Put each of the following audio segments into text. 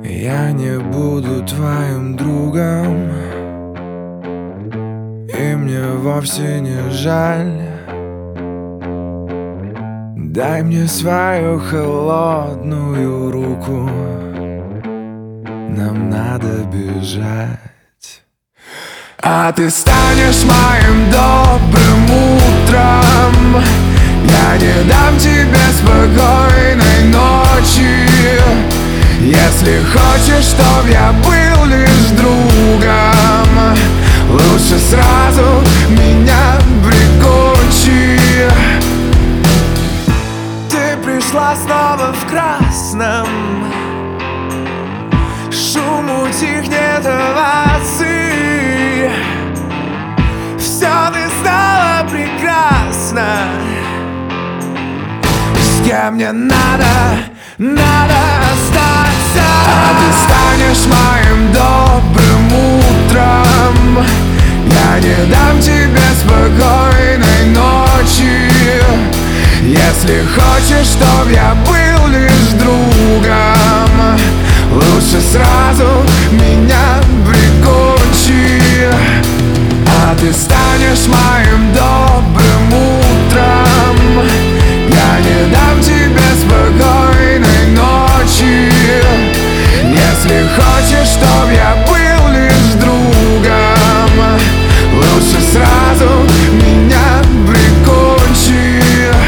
Я не буду твоим другом, и мне вовсе не жаль. Дай мне свою холодную руку, нам надо бежать. А ты станешь моим добрым утром. Я не дам тебе спокойной ночи. Если хочешь, чтоб я был лишь другом, лучше сразу меня прикончи. Ты пришла снова в красном, шум утихнет овации. Все, ты стала прекрасна. С кем мне надо остаться. А ты станешь моим добрым утром. Я не дам тебе спокойной ночи. Если хочешь, чтоб я был лишь другом, лучше сразу меня прикончи. А ты станешь моим добрым утром. Я не дам тебе спокойной ночи. Если хочешь, чтоб я был лишь другом, лучше сразу меня прикончи.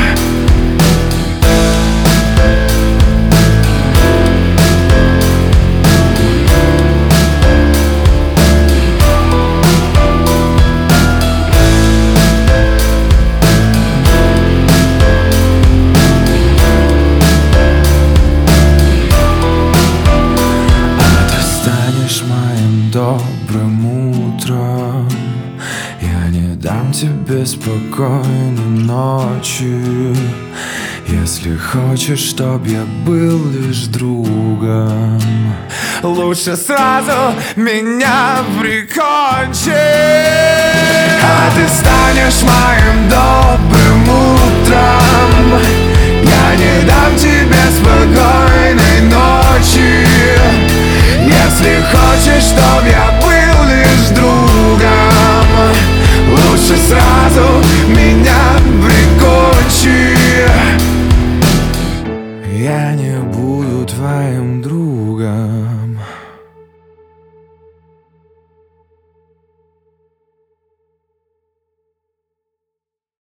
Добрым утром. Я не дам тебе спокойной ночи. Если хочешь, чтоб я был лишь другом, лучше сразу меня прикончи. А ты станешь моим добрым утром.